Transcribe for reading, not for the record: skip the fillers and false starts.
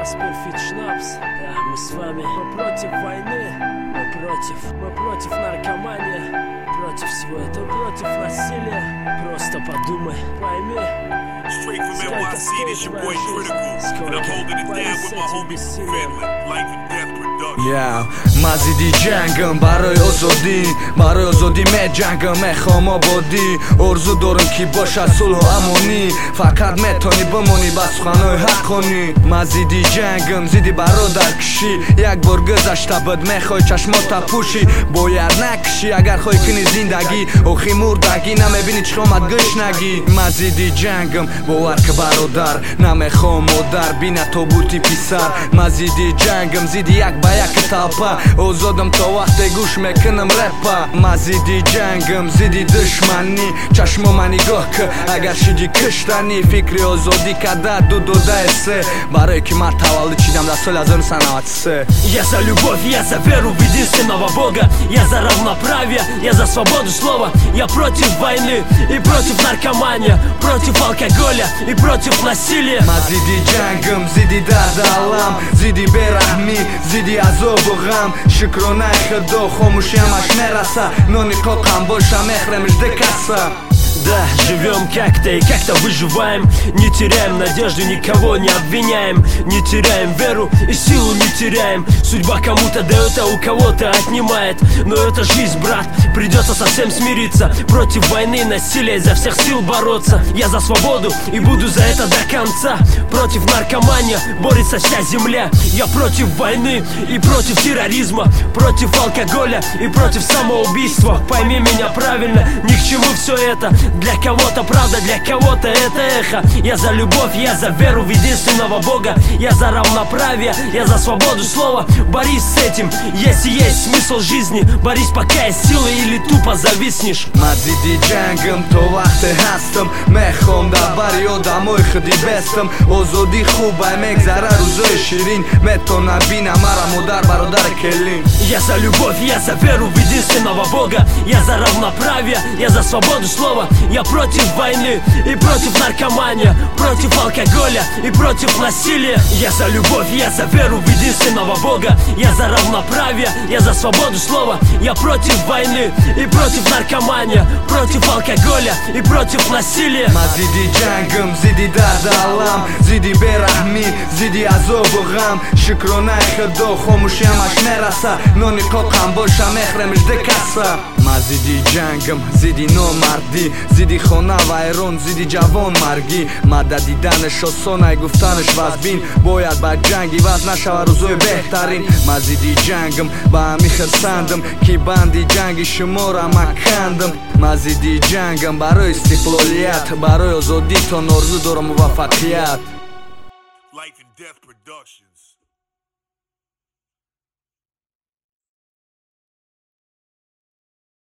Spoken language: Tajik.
Аспер Шнапс. Да, мы с вами. Мы против войны. Мы против наркомании. Против всего этого, против насилия. Просто подумай, пойми. Straight from NYC, this your boy Critical. And I'm holding it down with my homie Finland. Life and Death Production. Yeah, مزیدی جنگم برای آزادی می جنگم میخوام آبادی ارزو دارم که باشه صلح و امانی فقط میتونی بمونی بس خانه حق کنی مزیدی جنگم زیدی برادر کشی یک بار گذشته بد میخوای چشماتا پوشی باید نکشی اگر خوای کنی زندگی اوخی مردگی نمیبینی چه آمد گشنگی مزیدی جنگم باور که برادر نمیخوام مادر بینه تابوتی پیسر مزیدی جنگم زیدی یک با یک تاپا آزادم تا وقت گوش میکنم رپا مزیدی جنگم زیدی دشمنی چشم من نگاه که اگر شدی کشتنی فکری آزادی کده دوده سه برای که من تولد چیدم در سال 1993 Я за любовь, я за веру в единственного Бога. Я за равноправие, я за свободу слова. Я против войны и против наркомании, против алкоголя и против насилия. مزیدی جنگم زیدی درد علم زیدی برحمی زیدی عذاب و غم شکرانه خدا خاموشی همش نرسه نونی قاقم باشه مخرمش دکسه Да, живем как-то и как-то выживаем. Не теряем надежду, никого не обвиняем. Не теряем веру и силу не теряем. Судьба кому-то дает, а у кого-то отнимает. Но это жизнь, брат, придется совсем смириться. Против войны, насилия, изо всех сил бороться. Я за свободу и буду за это до конца. Против наркомании борется вся земля. Я против войны и против терроризма. Против алкоголя и против самоубийства. Пойми меня правильно, ни к чему все это. Для кого-то правда, для кого-то это эхо. Я за любовь, я за веру в единственного Бога. Я за равноправие, я за свободу слова. Борись с этим, если есть смысл жизни. Борись, пока есть силы, или тупо зависнешь. مزیدی جنگم تا وقت هستم میخوام در یادمای خودی بستم آزادی خوبه میگذره روزای شیرین میتونم بینم مرا مادر برادر کلین Я за любовь, я за веру в единственного Бога. Я за равноправие, я за свободу слова. Я против войны и против наркомании, против алкоголя и против насилия. Я за любовь, я за веру в единственного Бога. Я за равноправие, я за свободу слова. Я против войны и против наркомании, против алкоголя и против насилия. مزیدی جنگم زیدی درد علم زیدی برحمی زیدی عذاب و غم شکرانه خدا خاموشی همش نرسه نونی قاقم باشه مخرمش دکسه مزیدی جنگم زیدی نامردی زیدی خانه ویران زیدی جوان مرگی مدد دیدنش آسانه گفتنش وزبین باید با جنگی وز نشوه روزای بهترین مزیدی جنگم با همی خرسندم که بندی جنگی شما را مکندم مزیدی جنگم برای استقلالیت برای آزادی تا نارزو دارم موفقیت Life and Death Productions.